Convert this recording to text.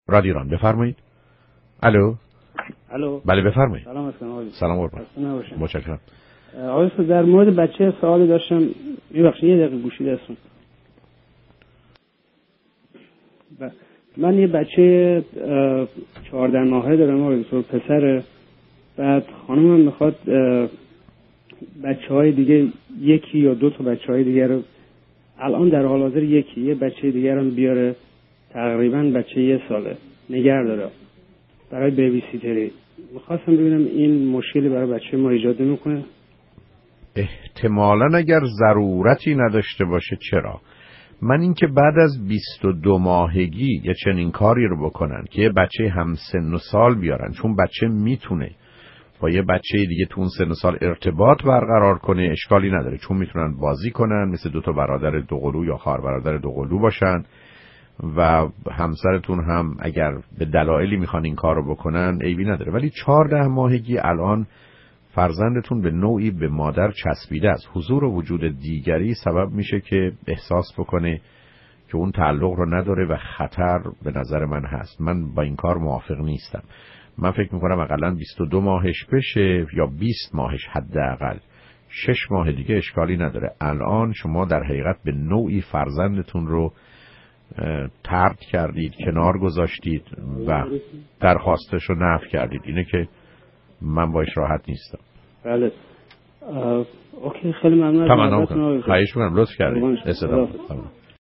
رادیو ایران بفرمایید. الو. بله بفرمایید. سلام علیکم. سلام قربان. متشکرم. آقای استاد در مورد بچه سوالی داشتم، ببخشید یه دقیقه گوشی دستم. من یه بچه 14 ماهه دارم آقای استاد، پسر. بعد خانمم میخواد بچه‌های دیگه یکی یا دو تا بچه‌های دیگه رو الان در حال حاضر یه بچه دیگه رو بیاره، تقریبا بچه 1 ساله نگه داره برای بیبی سیتری. میخواستم ببینم این مشکلی برای بچه ما ایجاد نمیکنه؟ احتمالاً اگر ضرورتی نداشته باشه چرا؟ من اینکه بعد از 22 ماهگی یه چنین کاری رو بکنن که یه بچه هم سن و سال بیارن، چون بچه میتونه با یه بچه دیگه تو اون سن و سال ارتباط برقرار کنه، اشکالی نداره، چون میتونن بازی کنن، مثل 2 تا برادر دوقلو یا خواهر برادر دوقلو باشن و همسرتون هم اگر به دلایلی میخوان این کار رو بکنن عیبی نداره. ولی 14 ماهگی الان فرزندتون به نوعی به مادر چسبیده است. حضور و وجود دیگری سبب میشه که احساس بکنه که اون تعلق رو نداره و خطر به نظر من هست. من با این کار موافق نیستم. من فکر میکنم اقلا 22 ماهش بشه یا 20 ماهش حداقل، 6 ماه دیگه اشکالی نداره. الان شما در حقیقت به نوعی فرزندتون رو طرد کردید، کنار گذاشتید و درخواستش رو نفی کردید. اینه که من باش راحت نیستم. بله. اوکی، خیلی ممنون. خواهش می‌کنم، لطف کردید. استفاده.